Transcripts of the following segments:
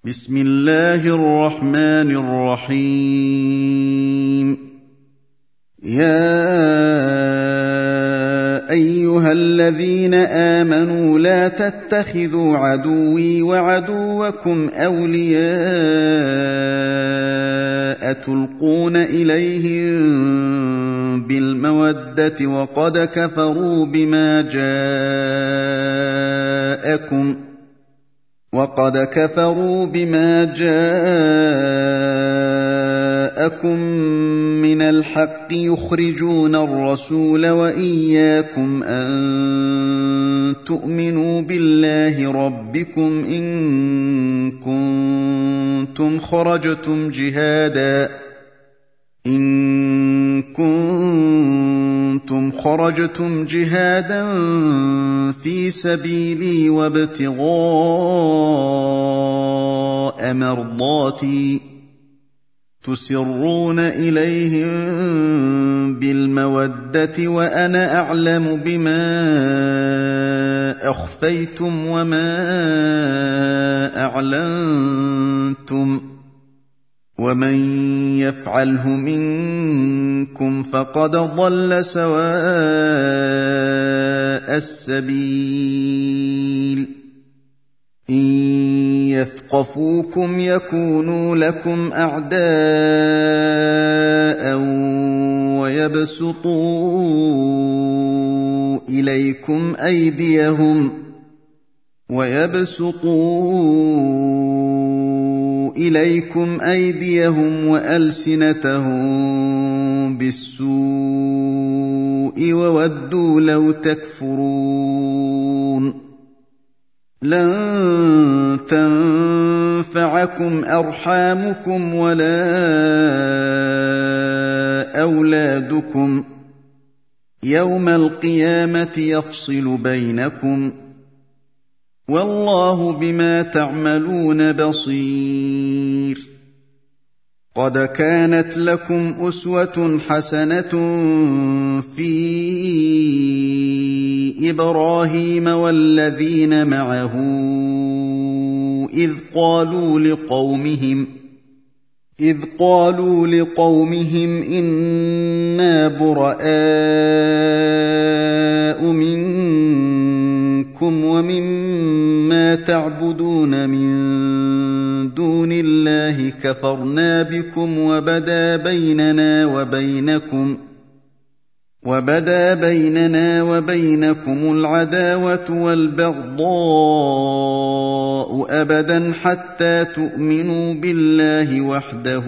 بسم الله الرحمن الرحيم. يا أيها الذين آمنوا لا تتخذوا عدوي وعدوكم أولياء تلقون إليهم بالمودة وقد كفروا بما جاءكم من الحق يخرجون الرسول وإياكم أن تؤمنوا بالله ربكم إن كنتم خرجتم جهادا في سبيلي وابتغاء مرضاتي تسرون إليهم بالمودة وأنا أعلم بما أخفيتم وما أعلنتم ومن يفعله منكم فقد ضل سواء السبيل. إن يثقفوكم يكونوا لكم أعداء ويبسطوا إليكم أيديهم وألسنتهم بالسوء وودوا لو تكفرون. لن تنفعكم أرحامكم ولا أولادكم يوم القيامة يفصل بينكم والله بما تعملون بصير. قد كانت لكم أسوة حسنة في إبراهيم والذين معه إذ قالوا لقومهم إنا براء منكم ومما تعبدون من دون الله كفرنا بكم وبدا بيننا وبينكم العداوة والبغضاء أبدا حتى تؤمنوا بالله وحده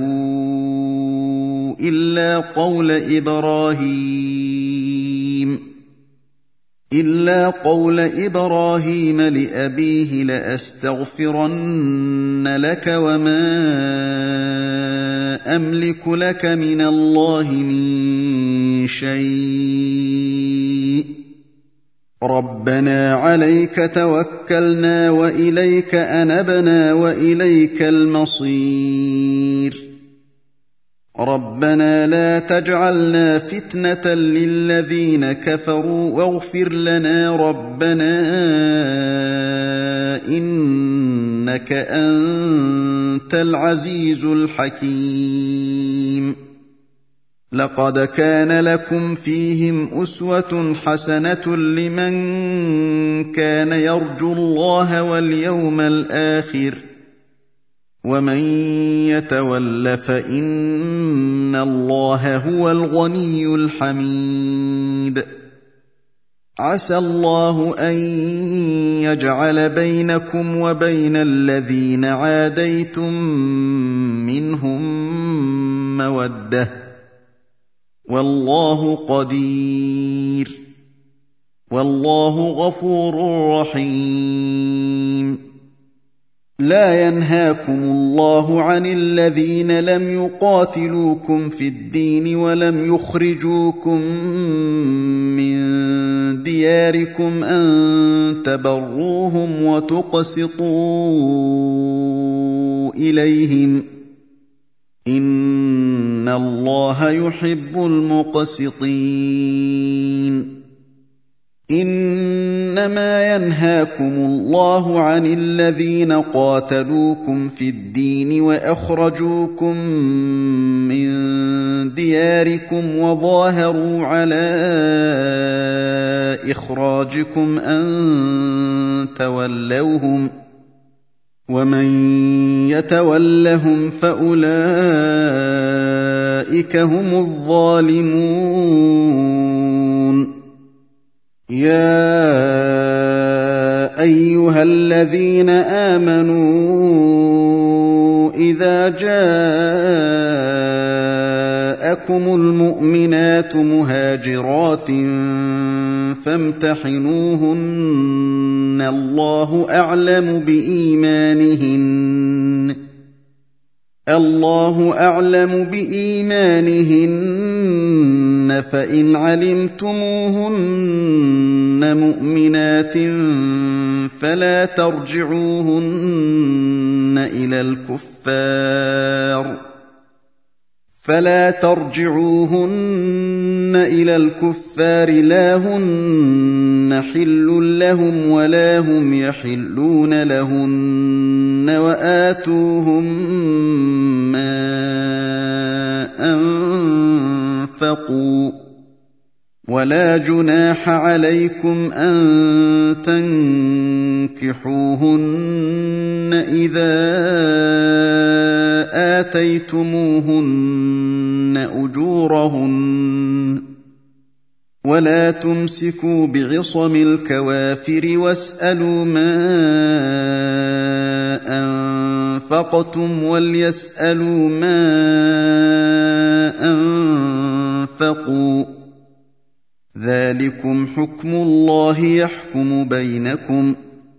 إلا قول إبراهيم لأبيه لأستغفرن لك وما أملك لك من الله من شيء ربنا عليك توكلنا وإليك أنبنا وإليك المصير. ربنا لا تجعلنا فتنة للذين كفروا واغفر لنا ربنا إنك أنت العزيز الحكيم. لقد كان لكم فيهم أسوة حسنة لمن كان يرجو الله واليوم الآخر ومن يتول فإن الله هو الغني الحميد. عسى الله أن يجعل بينكم وبين الذين عاديتم منهم مودة والله قدير والله غفور رحيم. لا ينهاكم الله عن الذين لم يقاتلوكم في الدين ولم يخرجوكم من دياركم أن تبروهم وتقسطوا إليهم إن الله يحب المقسطين. إنما ينهاكم الله عن الذين قاتلوكم في الدين وأخرجوكم من دياركم وظاهروا على إخراجكم أن تولوهم ومن يتولهم فأولئك هم الظالمون يا أيها الذين آمنوا إذا جاءكم المؤمنات مهاجرات فامتحنوهن الله أعلم بإيمانهن فإن علمتموهن مؤمنات فلا ترجعوهن إلى الكفار لا هن حل لهم ولا هم يحلون لهن وآتوهم ما أنفقوا ولا جناح عليكم أن تنكحوهن إذا آتيتموهن أجورهن ولا تمسكوا بعصم الكوافر واسألوا ما أنفقتم وليسألوا ما أنفقوا ذلكم حكم الله يحكم بينكم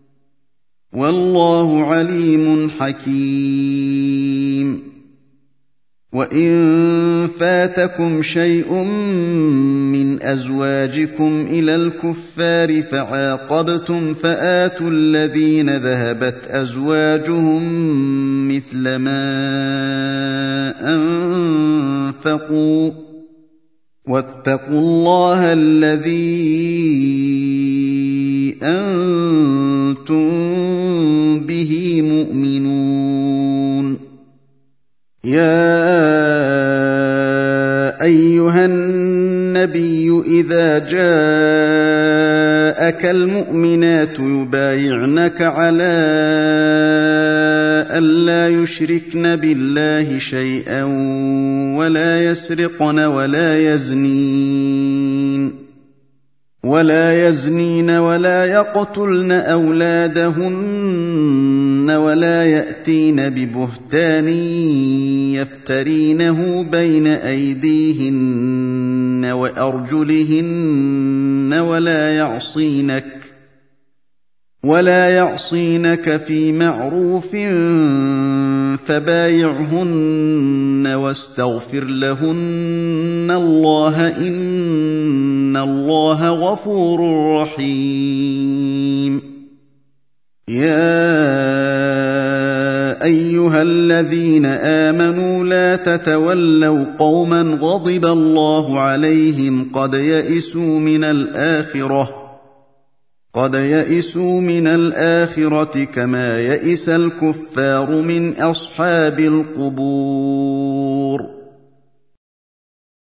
والله عليم حكيم وإن فاتكم شيء من أزواجكم إلى الكفار فعاقبتم فآتوا الذين ذهبت أزواجهم مثل ما أنفقوا واتقوا الله الذي أنتم به مؤمنون يا أيها النبي إذا جاءك المؤمنات يبايعنك على ألا يشركن بالله شيئا ولا يسرقن ولا يزنين ولا يقتلن أولادهن ولا يأتين ببهتان يفترينه بين أيديهن وأرجلهن ولا يعصينك في معروف فبايعهن واستغفر لهن الله إن الله غفور رحيم يا أيها الذين آمنوا لا تتولوا قوما غضب الله عليهم قد يئسوا من الآخرة كما يئس الكفار من أصحاب القبور